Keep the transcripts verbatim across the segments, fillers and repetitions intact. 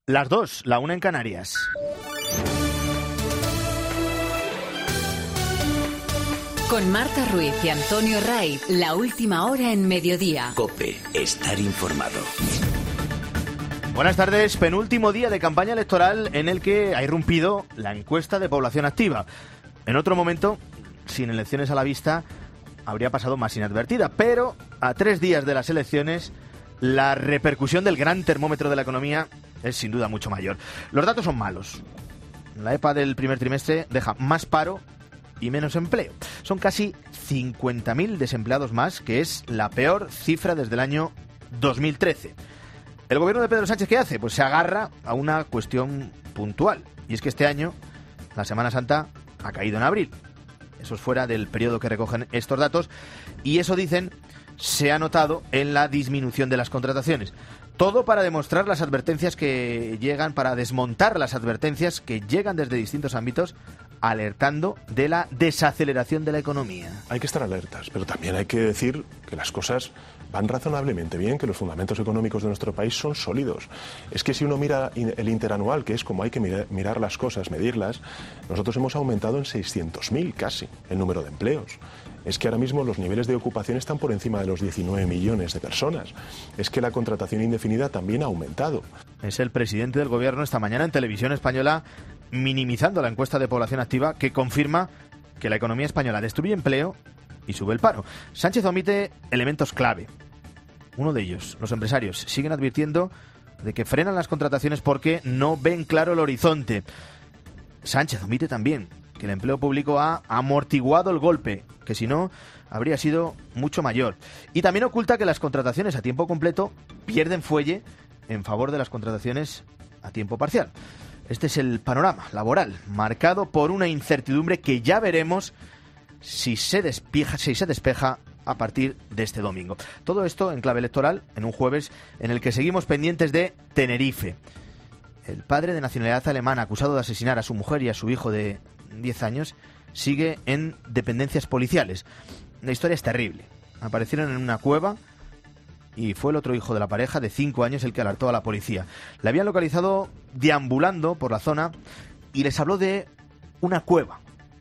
Las dos, la una en Canarias. Con Marta Ruiz y Antonio Ray, la última hora en Mediodía. COPE, estar informado. Buenas tardes, penúltimo día de campaña electoral en el que ha irrumpido la encuesta de población activa. En otro momento, sin elecciones a la vista, habría pasado más inadvertida, pero a tres días de las elecciones, la repercusión del gran termómetro de la economía es sin duda mucho mayor. Los datos son malos. La E P A del primer trimestre deja más paro y menos empleo. Son casi cincuenta mil desempleados más, que es la peor cifra desde el año dos mil trece. ¿El gobierno de Pedro Sánchez qué hace? Pues se agarra a una cuestión puntual. Y es que este año, la Semana Santa ha caído en abril. Eso es fuera del periodo que recogen estos datos. Y eso, dicen, se ha notado en la disminución de las contrataciones. Todo para demostrar las advertencias que llegan, para desmontar las advertencias que llegan desde distintos ámbitos, alertando de la desaceleración de la economía. Hay que estar alertas, pero también hay que decir que las cosas van razonablemente bien, que los fundamentos económicos de nuestro país son sólidos. Es que si uno mira el interanual, que es como hay que mirar, mirar las cosas, medirlas, nosotros hemos aumentado en seiscientos mil casi el número de empleos. Es que ahora mismo los niveles de ocupación están por encima de los diecinueve millones de personas. Es que la contratación indefinida también ha aumentado. Es el presidente del gobierno esta mañana en Televisión Española minimizando la encuesta de población activa que confirma que la economía española destruye empleo y sube el paro. Sánchez omite elementos clave. Uno de ellos, los empresarios siguen advirtiendo de que frenan las contrataciones porque no ven claro el horizonte. Sánchez omite también que el empleo público ha amortiguado el golpe, que si no habría sido mucho mayor. Y también oculta que las contrataciones a tiempo completo pierden fuelle en favor de las contrataciones a tiempo parcial. Este es el panorama laboral, marcado por una incertidumbre que ya veremos si se despeja, si se despeja a partir de este domingo. Todo esto en clave electoral, en un jueves en el que seguimos pendientes de Tenerife. El padre de nacionalidad alemana, acusado de asesinar a su mujer y a su hijo de diez años, sigue en dependencias policiales. La historia es terrible. Aparecieron en una cueva y fue el otro hijo de la pareja de cinco años el que alertó a la policía. La habían localizado deambulando por la zona y les habló de una cueva.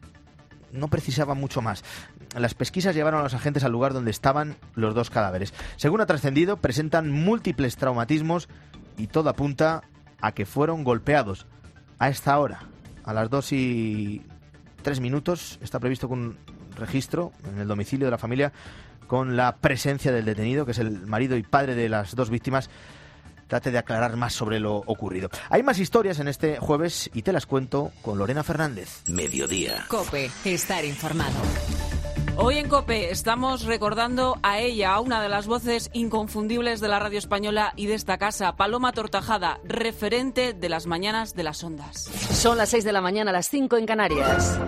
No precisaba mucho más. Las pesquisas llevaron a los agentes al lugar donde estaban los dos cadáveres. Según ha trascendido, presentan múltiples traumatismos y todo apunta a que fueron golpeados. A esta hora, a las dos y tres minutos, está previsto con un registro en el domicilio de la familia con la presencia del detenido, que es el marido y padre de las dos víctimas. Trate de aclarar más sobre lo ocurrido. Hay más historias en este jueves y te las cuento con Lorena Fernández. Mediodía. COPE, estar informado. Hoy en COPE estamos recordando a ella, a una de las voces inconfundibles de la radio española y de esta casa, Paloma Tortajada, referente de las mañanas de las ondas. Son las seis de la mañana, las cinco en Canarias.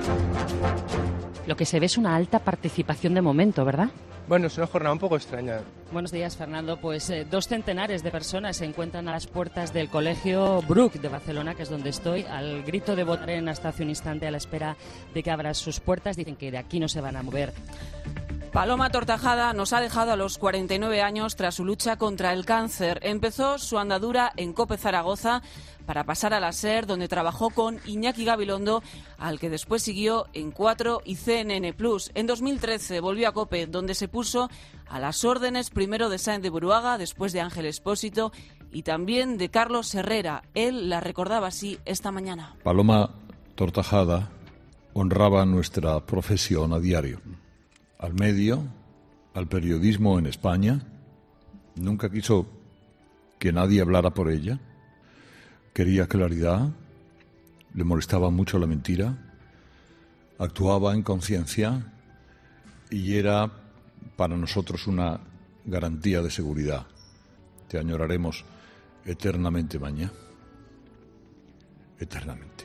Lo que se ve es una alta participación de momento, ¿verdad? Bueno, es una jornada un poco extraña. Buenos días, Fernando. Pues eh, dos centenares de personas se encuentran a las puertas del Colegio Bruc de Barcelona, que es donde estoy, al grito de votarem hasta hace un instante a la espera de que abra sus puertas. Dicen que de aquí no se van a mover. Paloma Tortajada nos ha dejado a los cuarenta y nueve años tras su lucha contra el cáncer. Empezó su andadura en COPE Zaragoza para pasar a la SER, donde trabajó con Iñaki Gabilondo, al que después siguió en cuatro y C N N plus. En dos mil trece volvió a COPE, donde se puso a las órdenes primero de Sáenz de Buruaga, después de Ángel Expósito y también de Carlos Herrera. Él la recordaba así esta mañana. Paloma Tortajada honraba nuestra profesión a diario. Al medio, al periodismo en España. Nunca quiso que nadie hablara por ella. Quería claridad, le molestaba mucho la mentira, actuaba en conciencia y era para nosotros una garantía de seguridad. Te añoraremos eternamente, Maña. Eternamente.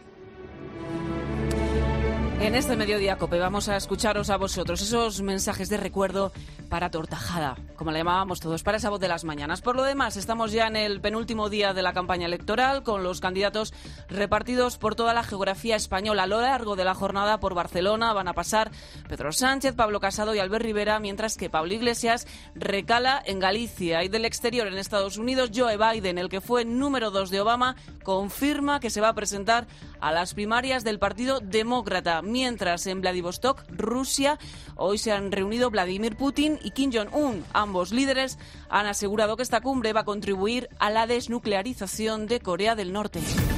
En este Mediodía COPE vamos a escucharos a vosotros esos mensajes de recuerdo para Tortajada, como la llamábamos todos, para esa voz de las mañanas. Por lo demás, estamos ya en el penúltimo día de la campaña electoral, con los candidatos repartidos por toda la geografía española. A lo largo de la jornada por Barcelona van a pasar Pedro Sánchez, Pablo Casado y Albert Rivera, mientras que Pablo Iglesias recala en Galicia. Y del exterior, en Estados Unidos, Joe Biden, el que fue número dos de Obama, confirma que se va a presentar a las primarias del Partido Demócrata. Mientras, en Vladivostok, Rusia, hoy se han reunido Vladimir Putin y Kim Jong-un. Ambos líderes han asegurado que esta cumbre va a contribuir a la desnuclearización de Corea del Norte.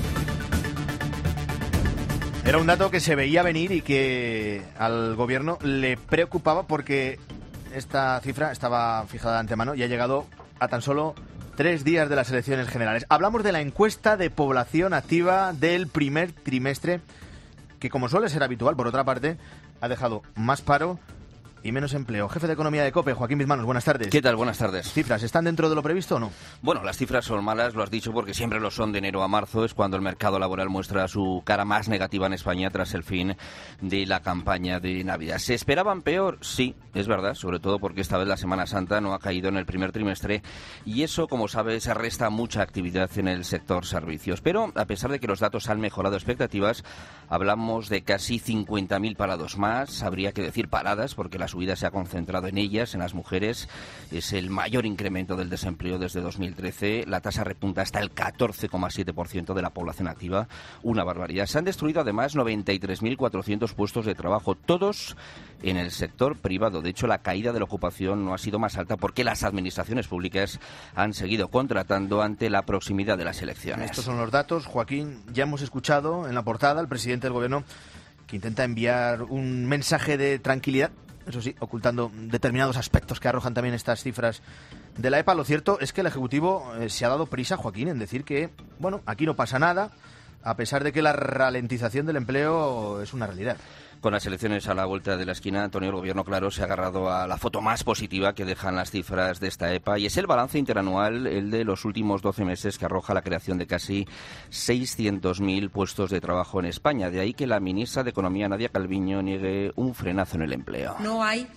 Era un dato que se veía venir y que al gobierno le preocupaba porque esta cifra estaba fijada de antemano y ha llegado a tan solo tres días de las elecciones generales. Hablamos de la encuesta de población activa del primer trimestre, que, como suele ser habitual, por otra parte, ha dejado más paro y menos empleo. Jefe de Economía de COPE, Joaquín Bizmanos, buenas tardes. ¿Qué tal? Buenas tardes. ¿Cifras están dentro de lo previsto o no? Bueno, las cifras son malas, lo has dicho, porque siempre lo son de enero a marzo. Es cuando el mercado laboral muestra su cara más negativa en España tras el fin de la campaña de Navidad. ¿Se esperaban peor? Sí, es verdad, sobre todo porque esta vez la Semana Santa no ha caído en el primer trimestre y eso, como sabes, resta mucha actividad en el sector servicios. Pero, a pesar de que los datos han mejorado expectativas, hablamos de casi cincuenta mil parados más. Habría que decir paradas, porque la subida se ha concentrado en ellas, en las mujeres. Es el mayor incremento del desempleo desde dos mil trece. La tasa repunta hasta el catorce coma siete por ciento de la población activa. Una barbaridad. Se han destruido además noventa y tres mil cuatrocientos puestos de trabajo, todos en el sector privado. De hecho, la caída de la ocupación no ha sido más alta porque las administraciones públicas han seguido contratando ante la proximidad de las elecciones. Estos son los datos. Joaquín, ya hemos escuchado en la portada al presidente del gobierno que intenta enviar un mensaje de tranquilidad, eso sí, ocultando determinados aspectos que arrojan también estas cifras de la E P A. Lo cierto es que el Ejecutivo eh, se ha dado prisa, Joaquín, en decir que, bueno, aquí no pasa nada, a pesar de que la ralentización del empleo es una realidad. Con las elecciones a la vuelta de la esquina, Antonio, el gobierno, claro, se ha agarrado a la foto más positiva que dejan las cifras de esta E P A, y es el balance interanual, el de los últimos doce meses, que arroja la creación de casi seiscientos mil puestos de trabajo en España. De ahí que la ministra de Economía, Nadia Calviño, niegue un frenazo en el empleo. No hay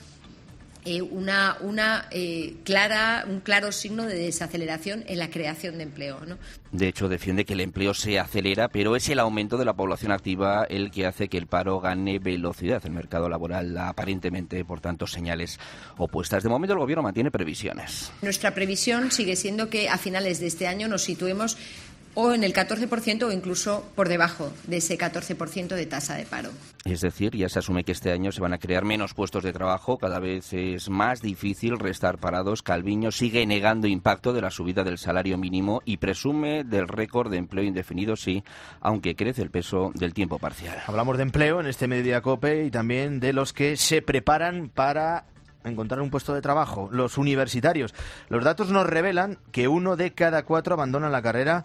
Eh, una, una eh, clara, un claro signo de desaceleración en la creación de empleo, ¿no? De hecho, defiende que el empleo se acelera, pero es el aumento de la población activa el que hace que el paro gane velocidad. El mercado laboral da aparentemente, por tanto, señales opuestas. De momento, el Gobierno mantiene previsiones. Nuestra previsión sigue siendo que a finales de este año nos situemos o en el catorce por ciento o incluso por debajo de ese catorce por ciento de tasa de paro. Es decir, ya se asume que este año se van a crear menos puestos de trabajo, cada vez es más difícil restar parados. Calviño sigue negando impacto de la subida del salario mínimo y presume del récord de empleo indefinido, sí, aunque crece el peso del tiempo parcial. Hablamos de empleo en este Mediodía COPE y también de los que se preparan para encontrar un puesto de trabajo, los universitarios. Los datos nos revelan que uno de cada cuatro abandona la carrera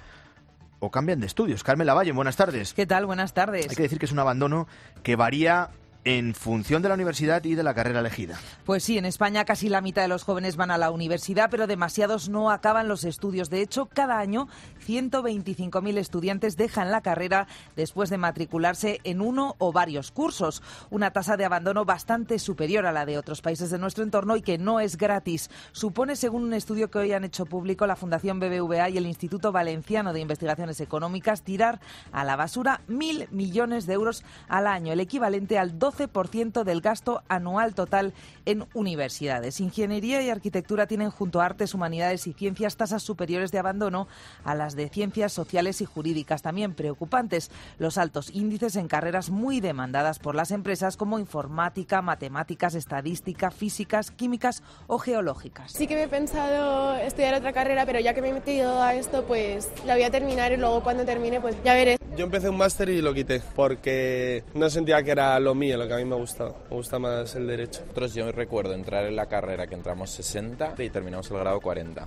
o cambian de estudios. Carmen Lavalle, buenas tardes. ¿Qué tal? Buenas tardes. Hay que decir que es un abandono que varía en función de la universidad y de la carrera elegida. Pues sí, en España casi la mitad de los jóvenes van a la universidad, pero demasiados no acaban los estudios. De hecho, cada año ciento veinticinco mil estudiantes dejan la carrera después de matricularse en uno o varios cursos. Una tasa de abandono bastante superior a la de otros países de nuestro entorno y que no es gratis. Supone, según un estudio que hoy han hecho público la Fundación B B V A y el Instituto Valenciano de Investigaciones Económicas, tirar a la basura mil millones de euros al año, el equivalente al doce por ciento del gasto anual total en universidades. Ingeniería y arquitectura tienen, junto a artes, humanidades y ciencias, tasas superiores de abandono a las de ciencias sociales y jurídicas. También preocupantes los altos índices en carreras muy demandadas por las empresas como informática, matemáticas, estadística, físicas, químicas o geológicas. Sí que me he pensado estudiar otra carrera, pero ya que me he metido a esto, pues la voy a terminar y luego cuando termine, pues ya veré. Yo empecé un máster y lo quité porque no sentía que era lo mío, lo que a mí me gustaba. Me gusta más el derecho. Nosotros, yo recuerdo entrar en la carrera que entramos sesenta y terminamos el grado cuarenta.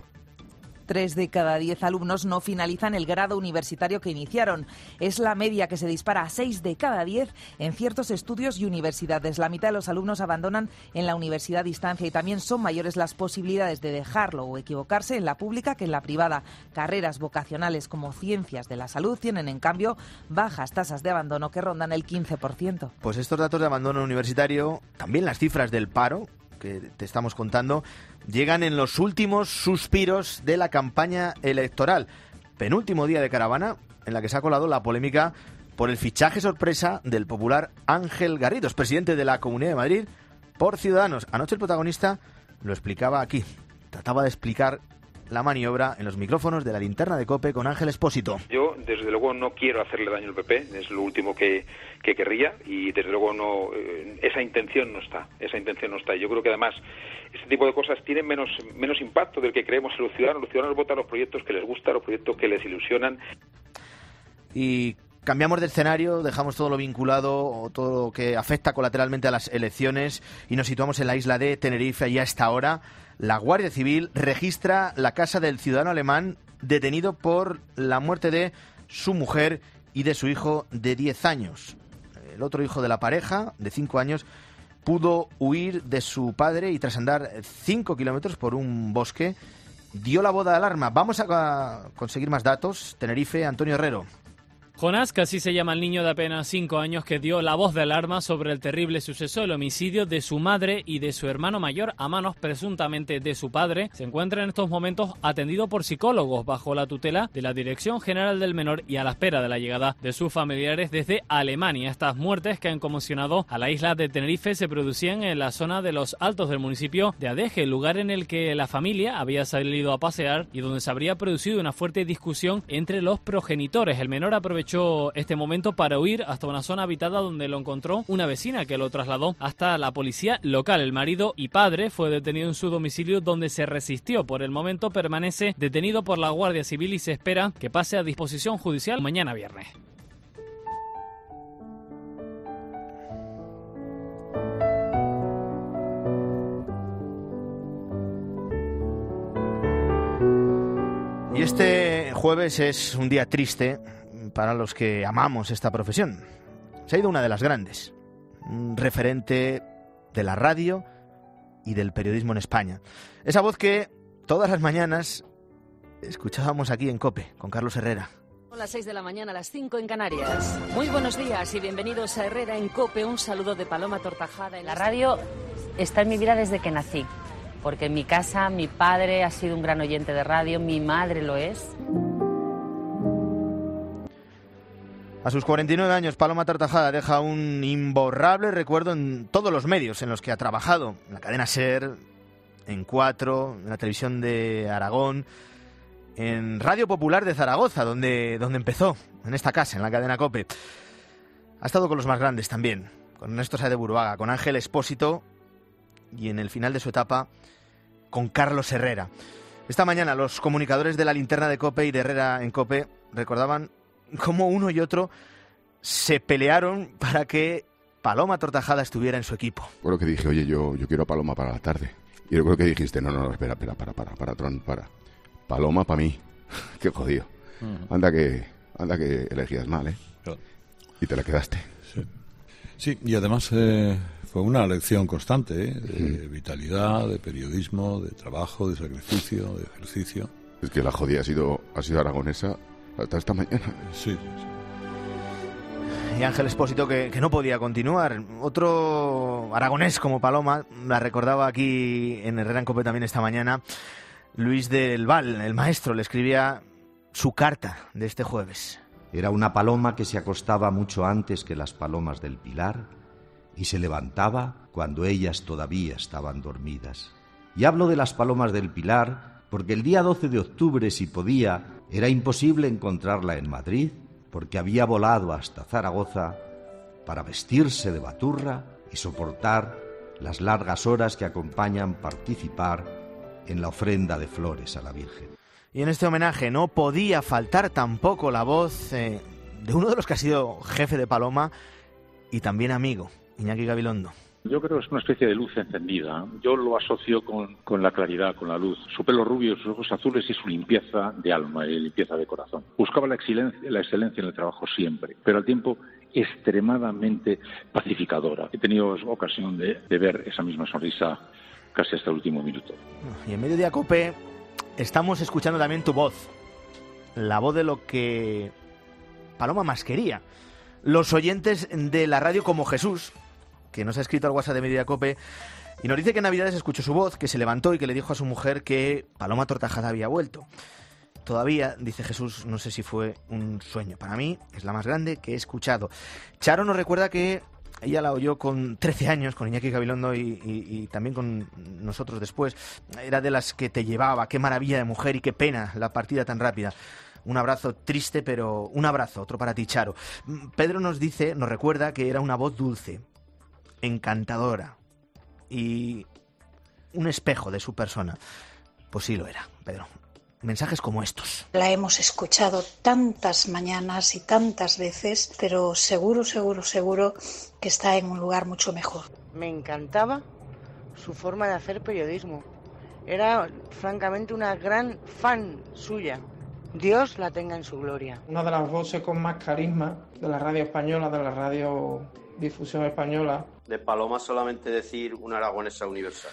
Tres de cada diez alumnos no finalizan el grado universitario que iniciaron. Es la media, que se dispara a seis de cada diez en ciertos estudios y universidades. La mitad de los alumnos abandonan en la universidad a distancia y también son mayores las posibilidades de dejarlo o equivocarse en la pública que en la privada. Carreras vocacionales como ciencias de la salud tienen, en cambio, bajas tasas de abandono que rondan el quince por ciento. Pues estos datos de abandono universitario, también las cifras del paro, que te estamos contando llegan en los últimos suspiros de la campaña electoral. Penúltimo día de caravana en la que se ha colado la polémica por el fichaje sorpresa del popular Ángel Garrido, presidente de la Comunidad de Madrid, por Ciudadanos. Anoche el protagonista lo explicaba aquí. Trataba de explicar la maniobra en los micrófonos de la linterna de COPE con Ángel Expósito. Yo, desde luego, no quiero hacerle daño al P P, es lo último que, que querría, y desde luego no, eh, esa intención no está, esa intención no está. Y yo creo que además este tipo de cosas tienen menos, menos impacto del que creemos en los ciudadanos. Los ciudadanos votan los proyectos que les gustan, los proyectos que les ilusionan. Y cambiamos de escenario, dejamos todo lo vinculado o todo lo que afecta colateralmente a las elecciones y nos situamos en la isla de Tenerife. Y a esta hora la Guardia Civil registra la casa del ciudadano alemán detenido por la muerte de su mujer y de su hijo de diez años. El otro hijo de la pareja, de cinco años, pudo huir de su padre y tras andar cinco kilómetros por un bosque dio la voz de alarma. Vamos a conseguir más datos. Tenerife, Antonio Herrero. Jonás, que así se llama el niño de apenas cinco años que dio la voz de alarma sobre el terrible suceso, el homicidio de su madre y de su hermano mayor a manos presuntamente de su padre, se encuentra en estos momentos atendido por psicólogos bajo la tutela de la Dirección General del Menor y a la espera de la llegada de sus familiares desde Alemania. Estas muertes que han conmocionado a la isla de Tenerife se producían en la zona de los Altos del municipio de Adeje, lugar en el que la familia había salido a pasear y donde se habría producido una fuerte discusión entre los progenitores. El menor aprovechó este momento para huir hasta una zona habitada donde lo encontró una vecina que lo trasladó hasta la policía local. El marido y padre fue detenido en su domicilio donde se resistió. Por el momento permanece detenido por la Guardia Civil y se espera que pase a disposición judicial mañana viernes. Y este jueves es un día triste para los que amamos esta profesión. Se ha ido una de las grandes, un referente de la radio y del periodismo en España. Esa voz que todas las mañanas escuchábamos aquí en COPE, con Carlos Herrera. Son las seis de la mañana, las cinco en Canarias. Muy buenos días y bienvenidos a Herrera en COPE. Un saludo de Paloma Tortajada. La radio está en mi vida desde que nací, porque en mi casa mi padre ha sido un gran oyente de radio, mi madre lo es. A sus cuarenta y nueve años, Paloma Tortajada deja un imborrable recuerdo en todos los medios en los que ha trabajado. En la cadena SER, en Cuatro, en la televisión de Aragón, en Radio Popular de Zaragoza, donde, donde empezó, en esta casa, en la cadena COPE. Ha estado con los más grandes también, con Ernesto Sáez de Buruaga, con Ángel Expósito y en el final de su etapa, con Carlos Herrera. Esta mañana los comunicadores de la linterna de COPE y de Herrera en COPE recordaban cómo uno y otro se pelearon para que Paloma Tortajada estuviera en su equipo. Bueno, que dije, oye, yo, yo quiero a Paloma para la tarde. Y yo creo que dijiste, no, no, no, espera, espera, para, para, para, Tron, para. Paloma para mí. Qué jodido. Uh-huh. Anda que, anda que elegías mal, ¿eh? Claro. Y te la quedaste. Sí, sí, y además eh, fue una lección constante, ¿eh? De uh-huh. vitalidad, de periodismo, de trabajo, de sacrificio, de ejercicio. Es que la jodida ha sido, ha sido aragonesa hasta esta mañana. Sí, sí, sí. Y Ángel Expósito que, que no podía continuar. Otro aragonés como Paloma, la recordaba aquí en Herrera en COPE también esta mañana, Luis del Val, el maestro, le escribía su carta de este jueves. Era una paloma que se acostaba mucho antes que las palomas del Pilar y se levantaba cuando ellas todavía estaban dormidas. Y hablo de las palomas del Pilar porque el día doce de octubre, si podía, era imposible encontrarla en Madrid, porque había volado hasta Zaragoza para vestirse de baturra y soportar las largas horas que acompañan participar en la ofrenda de flores a la Virgen. Y en este homenaje no podía faltar tampoco la voz eh, de uno de los que ha sido jefe de Paloma y también amigo, Iñaki Gabilondo. Yo creo que es una especie de luz encendida. Yo lo asocio con, con la claridad, con la luz. Su pelo rubio, sus ojos azules y su limpieza de alma y limpieza de corazón. Buscaba la excelencia, la excelencia en el trabajo siempre, pero al tiempo extremadamente pacificadora. He tenido ocasión de, de ver esa misma sonrisa casi hasta el último minuto. Y en Mediodía COPE estamos escuchando también tu voz. La voz de lo que Paloma más quería. Los oyentes de la radio como Jesús, que nos ha escrito al WhatsApp de Mediodía COPE, Y nos dice que en Navidades escuchó su voz, que se levantó y que le dijo a su mujer que Paloma Tortajada había vuelto. Todavía, dice Jesús, no sé si fue un sueño. Para mí es la más grande que he escuchado. Charo nos recuerda que ella la oyó con trece años, con Iñaki Gabilondo y, y, y también con nosotros después. Era de las que te llevaba. Qué maravilla de mujer y qué pena la partida tan rápida. Un abrazo triste, pero un abrazo, otro para ti, Charo. Pedro nos dice, nos recuerda que era una voz dulce, encantadora y un espejo de su persona. Pues sí lo era, Pedro. Mensajes como estos. La hemos escuchado tantas mañanas y tantas veces, pero seguro, seguro, seguro que está en un lugar mucho mejor. Me encantaba su forma de hacer periodismo. Era francamente una gran fan suya. Dios la tenga en su gloria. Una de las voces con más carisma de la radio española, de la radiodifusión española. De Paloma solamente decir una aragonesa universal.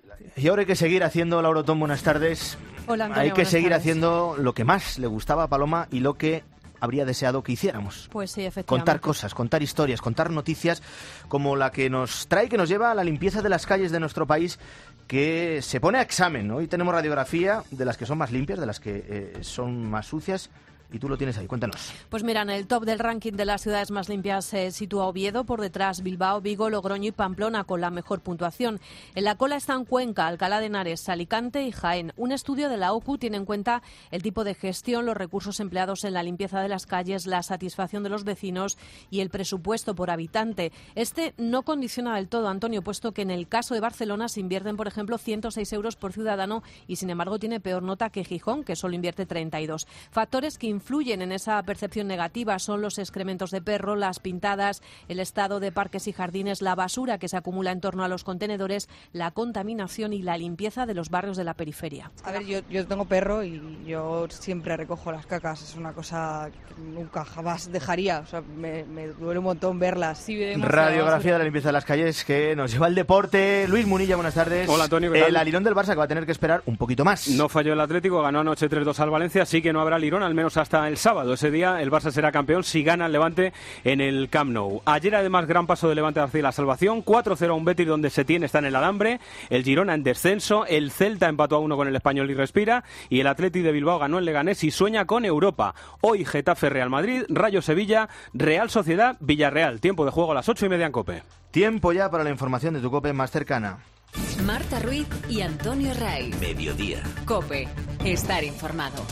Y ahora hay que seguir haciendo, Laura Otón, buenas tardes. Hola, Antonio, hay que buenas seguir tardes. haciendo lo que más le gustaba a Paloma y lo que habría deseado que hiciéramos. Pues sí, efectivamente. Contar cosas, contar historias, contar noticias como la que nos trae, que nos lleva a la limpieza de las calles de nuestro país, que se pone a examen. Hoy tenemos radiografía de las que son más limpias, de las que eh, son más sucias. Y tú lo tienes ahí, cuéntanos. Pues mira, en el top del ranking de las ciudades más limpias se sitúa Oviedo, por detrás Bilbao, Vigo, Logroño y Pamplona con la mejor puntuación. En la cola están Cuenca, Alcalá de Henares, Alicante y Jaén. Un estudio de la O C U tiene en cuenta el tipo de gestión, los recursos empleados en la limpieza de las calles, la satisfacción de los vecinos y el presupuesto por habitante. Este no condiciona del todo, Antonio, puesto que en el caso de Barcelona se invierten, por ejemplo, ciento seis euros por ciudadano y, sin embargo, tiene peor nota que Gijón, que solo invierte treinta y dos. Factores que influyen en esa percepción negativa son los excrementos de perro, las pintadas, el estado de parques y jardines, la basura que se acumula en torno a los contenedores, la contaminación y la limpieza de los barrios de la periferia. A ver, yo, yo tengo perro y yo siempre recojo las cacas. Es una cosa que nunca jamás dejaría. O sea, me, me duele un montón verlas. Sí, Radiografía de la limpieza de las calles que nos lleva al deporte. Luis Munilla, buenas tardes. Hola, Antonio, ¿qué tal? El alirón del Barça que va a tener que esperar un poquito más. No falló el Atlético, ganó anoche tres dos al Valencia, sí que no habrá alirón, al menos hasta el sábado. Ese día el Barça será campeón si gana el Levante en el Camp Nou. Ayer, además, gran paso de Levante hacia la salvación. cuatro cero a un Betis donde Setién está en el alambre. El Girona en descenso. El Celta empató a uno con el Español y respira. Y el Athletic de Bilbao ganó el Leganés y sueña con Europa. Hoy Getafe, Real Madrid, Rayo Sevilla, Real Sociedad, Villarreal. Tiempo de juego a las ocho y media en COPE. Tiempo ya para la información de tu COPE más cercana. Marta Ruiz y Antonio Raiz. Mediodía. COPE. Estar informado.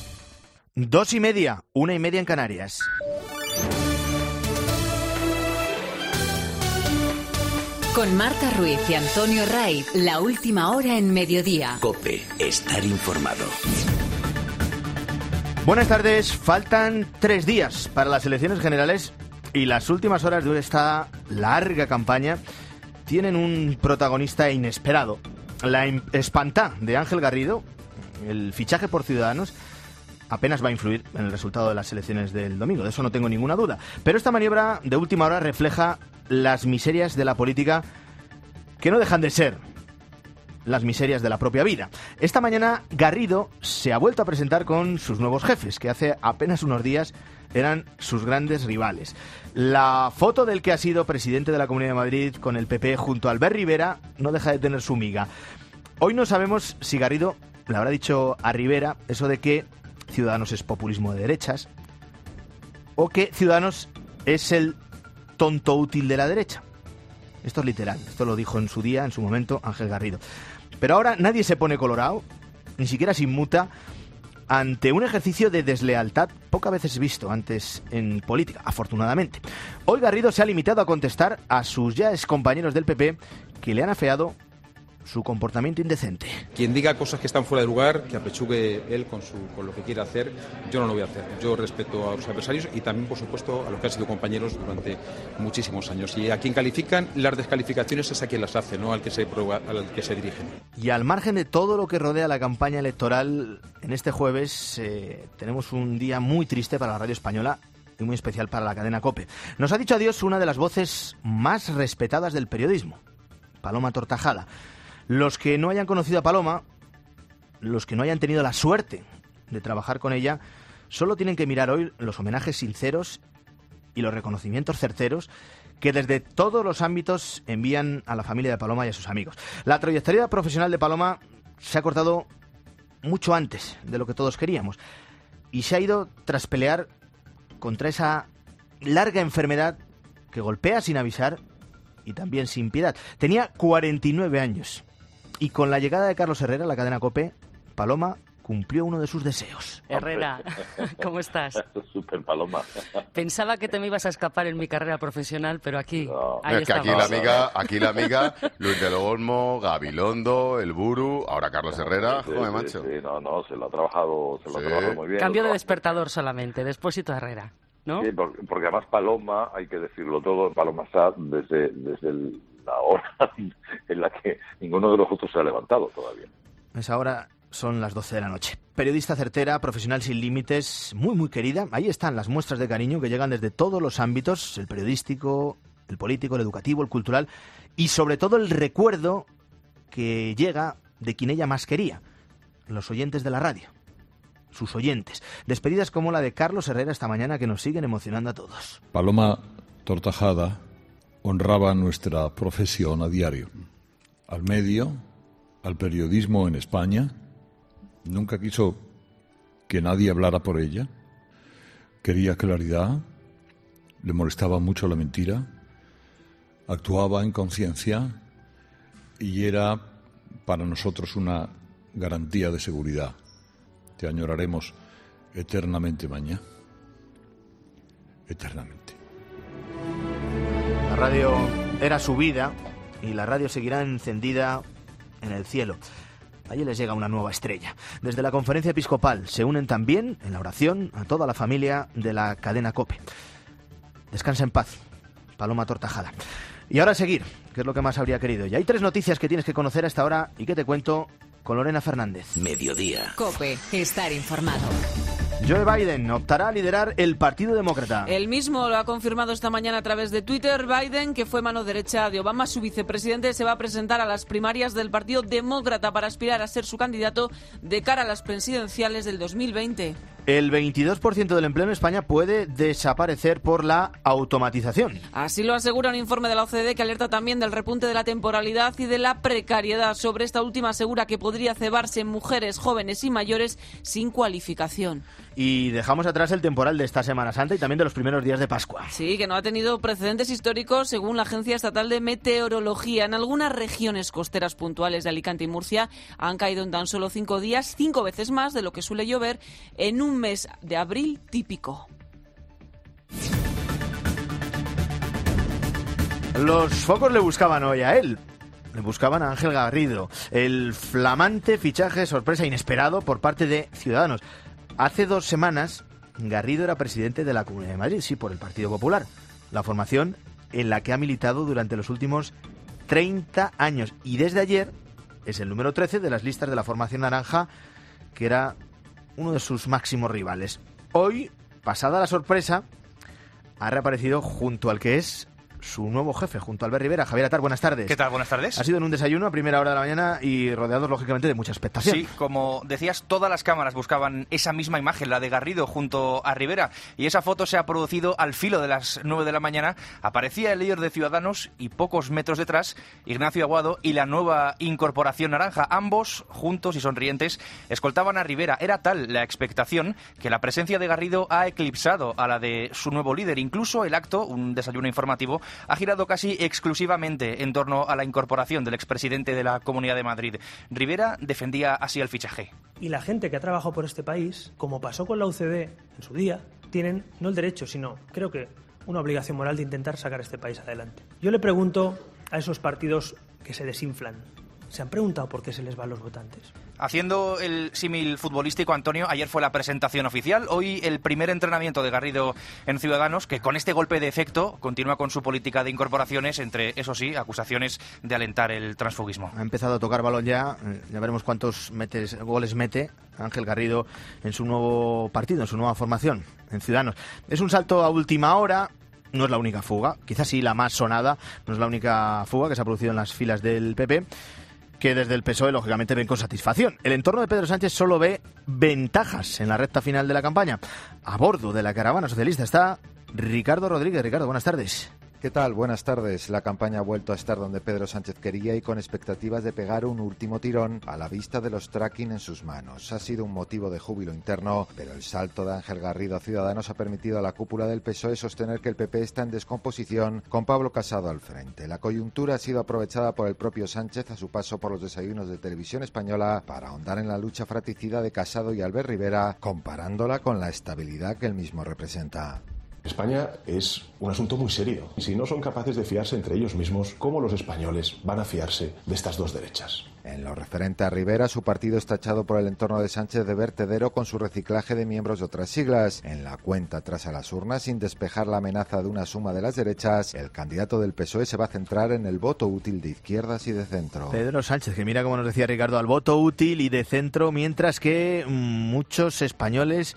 Dos y media, una y media en Canarias. Con Marta Ruiz y Antonio Raiz, la última hora en Mediodía. COPE. Estar informado. Buenas tardes. Faltan tres días para las elecciones generales y las últimas horas de esta larga campaña tienen un protagonista inesperado. La espantá de Ángel Garrido, el fichaje por Ciudadanos, apenas va a influir en el resultado de las elecciones del domingo, de eso no tengo ninguna duda. Pero esta maniobra de última hora refleja las miserias de la política, que no dejan de ser las miserias de la propia vida. Esta mañana Garrido se ha vuelto a presentar con sus nuevos jefes, que hace apenas unos días eran sus grandes rivales. La foto del que ha sido presidente de la Comunidad de Madrid con el P P junto a Albert Rivera no deja de tener su miga. Hoy no sabemos si Garrido le habrá dicho a Rivera eso de que Ciudadanos es populismo de derechas o que Ciudadanos es el tonto útil de la derecha. Esto es literal, esto lo dijo en su día, en su momento, Ángel Garrido. Pero ahora nadie se pone colorado, ni siquiera se inmuta, ante un ejercicio de deslealtad pocas veces visto antes en política, afortunadamente. Hoy Garrido se ha limitado a contestar a sus ya excompañeros del P P que le han afeado su comportamiento indecente. Quien diga cosas que están fuera de lugar, que apechugue él con, su, con lo que quiera hacer, yo no lo voy a hacer. Yo respeto a los adversarios y también, por supuesto, a los que han sido compañeros durante muchísimos años. Y a quien califican, las descalificaciones es a quien las hace, no al que se, al que se dirigen. Y al margen de todo lo que rodea la campaña electoral, en este jueves eh, tenemos un día muy triste para la radio española y muy especial para la cadena COPE. Nos ha dicho adiós una de las voces más respetadas del periodismo, Paloma Tortajada. Los que no hayan conocido a Paloma, los que no hayan tenido la suerte de trabajar con ella, solo tienen que mirar hoy los homenajes sinceros y los reconocimientos certeros que desde todos los ámbitos envían a la familia de Paloma y a sus amigos. La trayectoria profesional de Paloma se ha cortado mucho antes de lo que todos queríamos y se ha ido tras pelear contra esa larga enfermedad que golpea sin avisar y también sin piedad. Tenía cuarenta y nueve años y con la llegada de Carlos Herrera a la cadena COPE, Paloma cumplió uno de sus deseos. Herrera, ¿cómo estás? Súper, Paloma. Pensaba que te me ibas a escapar en mi carrera profesional, pero aquí... No. Ahí es que aquí la amiga, aquí la amiga, Luis del Olmo, Gabilondo, El Buru, ahora Carlos Herrera. Sí, Joder, sí, macho. Sí, no, no, se lo ha trabajado, se lo Sí. ha trabajado muy bien. Cambio de ¿no? despertador solamente, despuésito Herrera, ¿no? Sí, porque, porque además Paloma, hay que decirlo todo, Paloma está desde, desde el- la hora en la que ninguno de los otros se ha levantado todavía. Es ahora, son las doce de la noche. Periodista certera, profesional sin límites, muy muy querida. Ahí están las muestras de cariño que llegan desde todos los ámbitos, el periodístico, el político, el educativo, el cultural y sobre todo el recuerdo que llega de quien ella más quería, los oyentes de la radio, sus oyentes. Despedidas como la de Carlos Herrera esta mañana que nos siguen emocionando a todos. Paloma Tortajada honraba nuestra profesión a diario, al medio, al periodismo en España. Nunca quiso que nadie hablara por ella. Quería claridad, le molestaba mucho la mentira, actuaba en conciencia y era para nosotros una garantía de seguridad. Te añoraremos eternamente, Maña. Eternamente. La radio era su vida y la radio seguirá encendida en el cielo. Allí les llega una nueva estrella. Desde la conferencia episcopal se unen también en la oración a toda la familia de la cadena COPE. Descansa en paz, Paloma Tortajada. Y ahora a seguir, que es lo que más habría querido. Y hay tres noticias que tienes que conocer a esta hora y que te cuento con Lorena Fernández. Mediodía. COPE, estar informado. Joe Biden optará a liderar el Partido Demócrata. El mismo lo ha confirmado esta mañana a través de Twitter. Biden, que fue mano derecha de Obama, su vicepresidente, se va a presentar a las primarias del Partido Demócrata para aspirar a ser su candidato de cara a las presidenciales del dos mil veinte. El veintidós por ciento del empleo en España puede desaparecer por la automatización. Así lo asegura un informe de la O C D E que alerta también del repunte de la temporalidad y de la precariedad. Sobre esta última asegura que podría cebarse en mujeres, jóvenes y mayores sin cualificación. Y dejamos atrás el temporal de esta Semana Santa y también de los primeros días de Pascua. Sí, que no ha tenido precedentes históricos según la Agencia Estatal de Meteorología. En algunas regiones costeras puntuales de Alicante y Murcia han caído en tan solo cinco días, cinco veces más de lo que suele llover en un mes de abril típico. Los focos le buscaban hoy a él. Le buscaban a Ángel Garrido. El flamante fichaje sorpresa inesperado por parte de Ciudadanos. Hace dos semanas, Garrido era presidente de la Comunidad de Madrid, sí, por el Partido Popular. La formación en la que ha militado durante los últimos treinta años. Y desde ayer es el número trece de las listas de la formación naranja, que era uno de sus máximos rivales. Hoy, pasada la sorpresa, ha reaparecido junto al que es su nuevo jefe, junto a Albert Rivera. Javier Atar, buenas tardes. ¿Qué tal? Buenas tardes. Ha sido en un desayuno a primera hora de la mañana y rodeados, lógicamente, de mucha expectación. Sí, como decías, todas las cámaras buscaban esa misma imagen, la de Garrido junto a Rivera, y esa foto se ha producido al filo de las nueve de la mañana. Aparecía el líder de Ciudadanos y pocos metros detrás, Ignacio Aguado y la nueva incorporación naranja. Ambos, juntos y sonrientes, escoltaban a Rivera. Era tal la expectación que la presencia de Garrido ha eclipsado a la de su nuevo líder. Incluso el acto, un desayuno informativo, ha girado casi exclusivamente en torno a la incorporación del expresidente de la Comunidad de Madrid. Rivera defendía así el fichaje. Y la gente que ha trabajado por este país, como pasó con la U C D en su día, tienen no el derecho, sino creo que una obligación moral de intentar sacar este país adelante. Yo le pregunto a esos partidos que se desinflan, ¿se han preguntado por qué se les van los votantes? Haciendo el símil futbolístico, Antonio, ayer fue la presentación oficial, hoy el primer entrenamiento de Garrido en Ciudadanos, que con este golpe de efecto continúa con su política de incorporaciones, entre, eso sí, acusaciones de alentar el transfugismo. Ha empezado a tocar balón ya, ya veremos cuántos metes, goles mete Ángel Garrido en su nuevo partido, en su nueva formación, en Ciudadanos. Es un salto a última hora. No es la única fuga, quizás sí la más sonada, no es la única fuga que se ha producido en las filas del P P, que desde el P S O E lógicamente ven con satisfacción. El entorno de Pedro Sánchez solo ve ventajas en la recta final de la campaña. A bordo de la caravana socialista está Ricardo Rodríguez. Ricardo, buenas tardes. ¿Qué tal? Buenas tardes. La campaña ha vuelto a estar donde Pedro Sánchez quería y con expectativas de pegar un último tirón a la vista de los tracking en sus manos. Ha sido un motivo de júbilo interno, pero el salto de Ángel Garrido a Ciudadanos ha permitido a la cúpula del P S O E sostener que el P P está en descomposición con Pablo Casado al frente. La coyuntura ha sido aprovechada por el propio Sánchez a su paso por los desayunos de Televisión Española para ahondar en la lucha fratricida de Casado y Albert Rivera, comparándola con la estabilidad que él mismo representa. España es un asunto muy serio. Si no son capaces de fiarse entre ellos mismos, ¿cómo los españoles van a fiarse de estas dos derechas? En lo referente a Rivera, su partido está echado por el entorno de Sánchez de vertedero con su reciclaje de miembros de otras siglas. En la cuenta tras a las urnas, sin despejar la amenaza de una suma de las derechas, el candidato del P S O E se va a centrar en el voto útil de izquierdas y de centro. Pedro Sánchez, que mira, como nos decía Ricardo, al voto útil y de centro, mientras que muchos españoles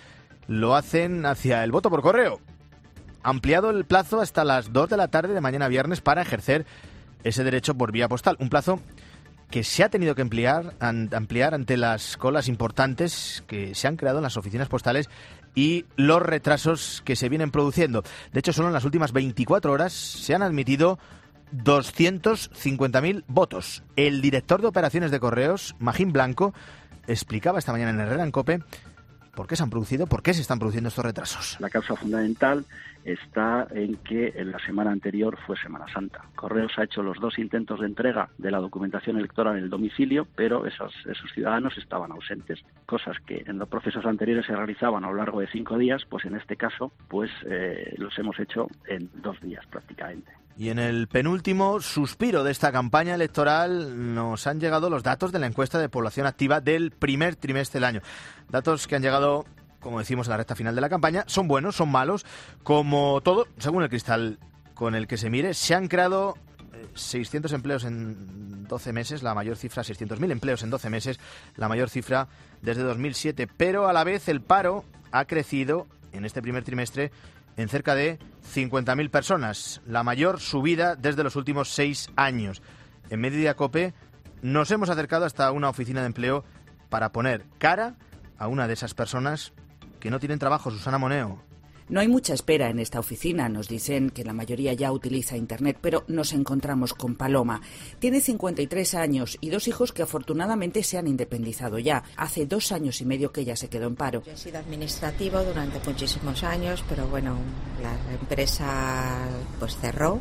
lo hacen hacia el voto por correo. Ampliado el plazo hasta las dos de la tarde de mañana viernes para ejercer ese derecho por vía postal. Un plazo que se ha tenido que ampliar, ampliar ante las colas importantes que se han creado en las oficinas postales y los retrasos que se vienen produciendo. De hecho, solo en las últimas veinticuatro horas se han admitido doscientos cincuenta mil votos. El director de operaciones de correos, Magín Blanco, explicaba esta mañana en Herrera en COPE por qué se han producido, por qué se están produciendo estos retrasos. La causa fundamental está en que en la semana anterior fue Semana Santa. Correos ha hecho los dos intentos de entrega de la documentación electoral en el domicilio, pero esos, esos ciudadanos estaban ausentes. Cosas que en los procesos anteriores se realizaban a lo largo de cinco días, pues en este caso pues eh, los hemos hecho en dos días prácticamente. Y en el penúltimo suspiro de esta campaña electoral nos han llegado los datos de la encuesta de población activa del primer trimestre del año. Datos que han llegado, como decimos, en la recta final de la campaña. Son buenos, son malos. Como todo, según el cristal con el que se mire, se han creado seiscientos empleos en doce meses, la mayor cifra, seiscientos mil empleos en doce meses, la mayor cifra desde dos mil siete. Pero a la vez el paro ha crecido en este primer trimestre en cerca de cincuenta mil personas, la mayor subida desde los últimos seis años. En Mediodía COPE nos hemos acercado hasta una oficina de empleo para poner cara a una de esas personas que no tienen trabajo. Susana Moneo. No hay mucha espera en esta oficina. Nos dicen que la mayoría ya utiliza Internet, pero nos encontramos con Paloma. Tiene cincuenta y tres años y dos hijos que afortunadamente se han independizado ya. Hace dos años y medio que ella se quedó en paro. Yo he sido administrativo durante muchísimos años, pero bueno, la empresa pues cerró.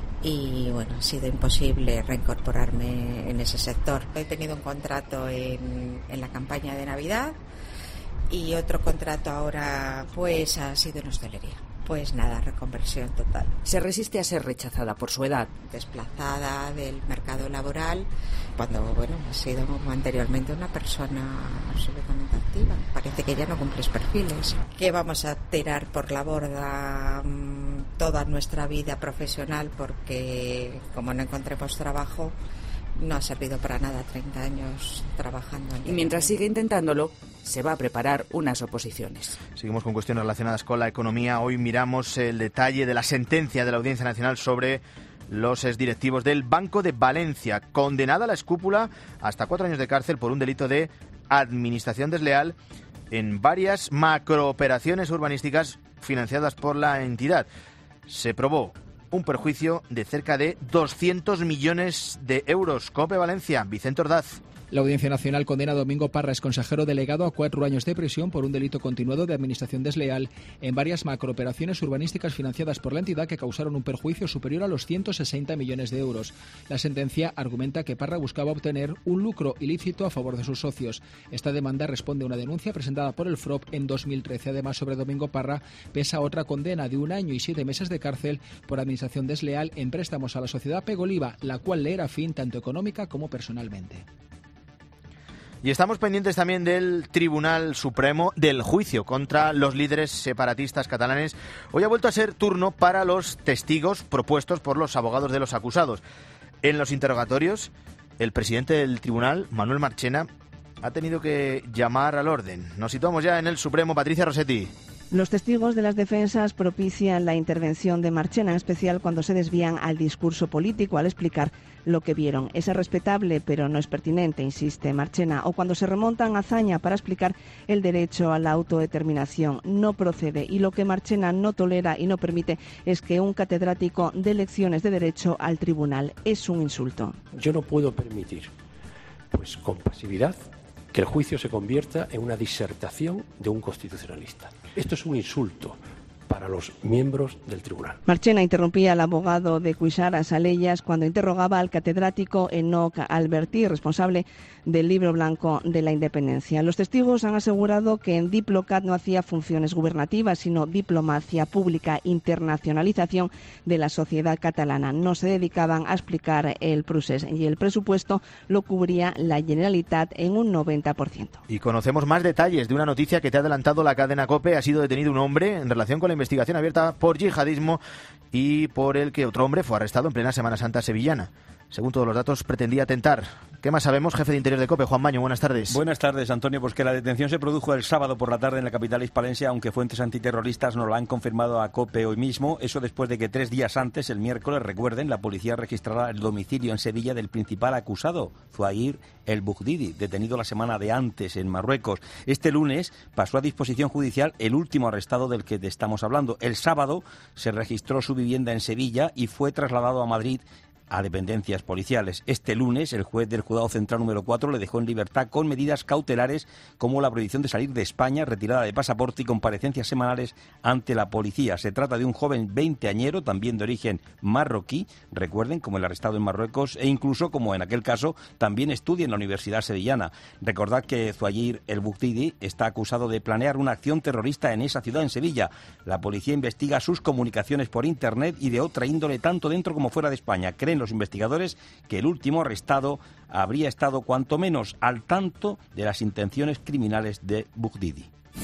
Y bueno, ha sido imposible reincorporarme en ese sector. He tenido un contrato en, en la campaña de Navidad y otro contrato ahora pues ha sido en hostelería. Pues nada, reconversión total. Se resiste a ser rechazada por su edad. Desplazada del mercado laboral, cuando bueno, ha sido anteriormente una persona absolutamente activa. Parece que ya no cumples perfiles. Que vamos a tirar por la borda mmm, toda nuestra vida profesional porque como no encontremos trabajo, no ha servido para nada treinta años trabajando. Y mientras sigue intentándolo, se va a preparar unas oposiciones. Seguimos con cuestiones relacionadas con la economía. Hoy miramos el detalle de la sentencia de la Audiencia Nacional sobre los exdirectivos del Banco de Valencia, condenada a la escúpula hasta cuatro años de cárcel por un delito de administración desleal en varias macrooperaciones urbanísticas financiadas por la entidad. Se probó un perjuicio de cerca de doscientos millones de euros. COPE Valencia, Vicente Ordaz. La Audiencia Nacional condena a Domingo Parra, exconsejero delegado, a cuatro años de prisión por un delito continuado de administración desleal en varias macrooperaciones urbanísticas financiadas por la entidad que causaron un perjuicio superior a los ciento sesenta millones de euros. La sentencia argumenta que Parra buscaba obtener un lucro ilícito a favor de sus socios. Esta demanda responde a una denuncia presentada por el F R O P en dos mil trece. Además, sobre Domingo Parra pesa otra condena de un año y siete meses de cárcel por administración desleal en préstamos a la sociedad Pegoliva, la cual le era fin tanto económica como personalmente. Y estamos pendientes también del Tribunal Supremo, del juicio contra los líderes separatistas catalanes. Hoy ha vuelto a ser turno para los testigos propuestos por los abogados de los acusados. En los interrogatorios, el presidente del tribunal, Manuel Marchena, ha tenido que llamar al orden. Nos situamos ya en el Supremo. Patricia Rossetti. Los testigos de las defensas propician la intervención de Marchena, en especial cuando se desvían al discurso político al explicar lo que vieron. Es respetable, pero no es pertinente, insiste Marchena. O cuando se remontan a hazaña para explicar el derecho a la autodeterminación. No procede. Y lo que Marchena no tolera y no permite es que un catedrático dé lecciones de derecho al tribunal. Es un insulto. Yo no puedo permitir, pues con pasividad, que el juicio se convierta en una disertación de un constitucionalista. Esto es un insulto para los miembros del tribunal. Marchena interrumpía al abogado de Cuixart, Salellas, cuando interrogaba al catedrático Enoch Albertí, responsable del Libro Blanco de la Independencia. Los testigos han asegurado que en Diplocat no hacía funciones gubernativas, sino diplomacia pública, internacionalización de la sociedad catalana. No se dedicaban a explicar el procés y el presupuesto lo cubría la Generalitat en un noventa por ciento. Y conocemos más detalles de una noticia que te ha adelantado la cadena COPE. Ha sido detenido un hombre en relación con la investigación abierta por yihadismo y por el que otro hombre fue arrestado en plena Semana Santa sevillana. Según todos los datos, pretendía atentar. ¿Qué más sabemos? Jefe de Interior de COPE, Juan Baño, buenas tardes. Buenas tardes, Antonio. Pues que la detención se produjo el sábado por la tarde en la capital hispalense, aunque fuentes antiterroristas nos lo han confirmado a COPE hoy mismo. Eso después de que tres días antes, el miércoles, recuerden, la policía registrara el domicilio en Sevilla del principal acusado, Zuhair El Bugdidi, detenido la semana de antes en Marruecos. Este lunes pasó a disposición judicial el último arrestado del que te estamos hablando. El sábado se registró su vivienda en Sevilla y fue trasladado a Madrid a dependencias policiales. Este lunes, el juez del Juzgado Central número cuatro le dejó en libertad con medidas cautelares como la prohibición de salir de España, retirada de pasaporte y comparecencias semanales ante la policía. Se trata de un joven veinteañero, también de origen marroquí, recuerden, como el arrestado en Marruecos, e incluso, como en aquel caso, también estudia en la Universidad Sevillana. Recordad que Zuhair El Bugdidi está acusado de planear una acción terrorista en esa ciudad, en Sevilla. La policía investiga sus comunicaciones por Internet y de otra índole, tanto dentro como fuera de España. Creen los investigadores que el último arrestado habría estado cuanto menos al tanto de las intenciones criminales de Bugdidi.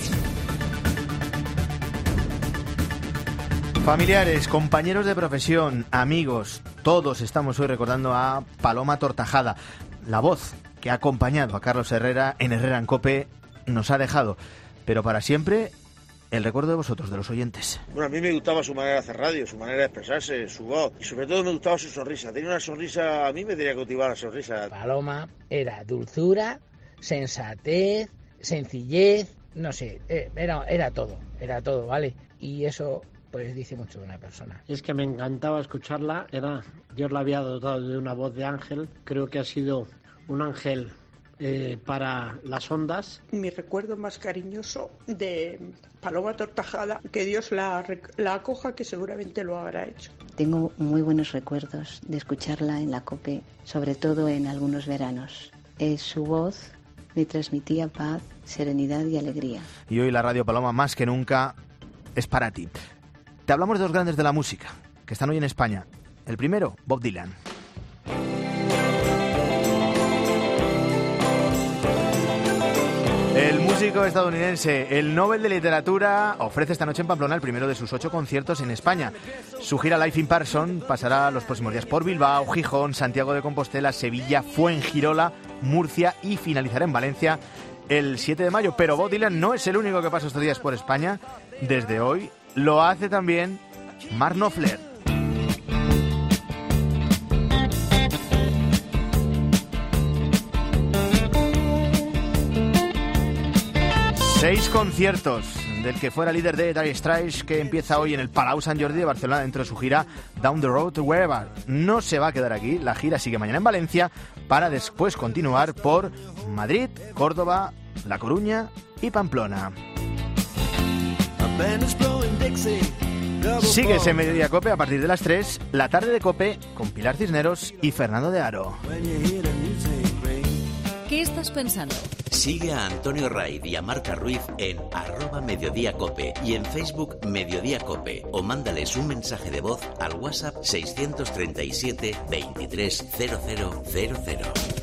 Familiares, compañeros de profesión, amigos, todos estamos hoy recordando a Paloma Tortajada. La voz que ha acompañado a Carlos Herrera en Herrera en COPE nos ha dejado, pero para siempre, el recuerdo de vosotros, de los oyentes. Bueno, a mí me gustaba su manera de hacer radio, su manera de expresarse, su voz, y sobre todo me gustaba su sonrisa. Tenía una sonrisa, a mí me tenía que cautivar la sonrisa. Paloma era dulzura, sensatez, sencillez, no sé, era, era todo, era todo, ¿vale? Y eso pues dice mucho de una persona. Es que me encantaba escucharla, era, Dios la había dotado de una voz de ángel, creo que ha sido un ángel Eh, para las ondas. Mi recuerdo más cariñoso de Paloma Tortajada, que Dios la, la acoja, que seguramente lo habrá hecho. Tengo muy buenos recuerdos de escucharla en la COPE, sobre todo en algunos veranos. Eh, su voz me transmitía paz, serenidad y alegría. Y hoy la Radio Paloma, más que nunca, es para ti. Te hablamos de dos grandes de la música, que están hoy en España. El primero, Bob Dylan. El músico estadounidense, el Nobel de Literatura, ofrece esta noche en Pamplona el primero de sus ocho conciertos en España. Su gira Life in Person pasará los próximos días por Bilbao, Gijón, Santiago de Compostela, Sevilla, Fuengirola, Murcia y finalizará en Valencia el siete de mayo. Pero Bob Dylan no es el único que pasa estos días por España. Desde hoy lo hace también Mark Knopfler. Seis conciertos del que fuera líder de Dire Straits, que empieza hoy en el Palau Sant Jordi de Barcelona dentro de su gira Down the Road to Wherever. No se va a quedar aquí, la gira sigue mañana en Valencia para después continuar por Madrid, Córdoba, La Coruña y Pamplona. Sigues en Mediodía COPE a partir de las tres, la tarde de COPE con Pilar Cisneros y Fernando de Aro. ¿Qué estás pensando? Sigue a Antonio Raid y a Marta Ruiz en arroba Mediodía Cope y en Facebook Mediodía Cope, o mándales un mensaje de voz al WhatsApp seiscientos treinta y siete veintitrés cero cero cero cero.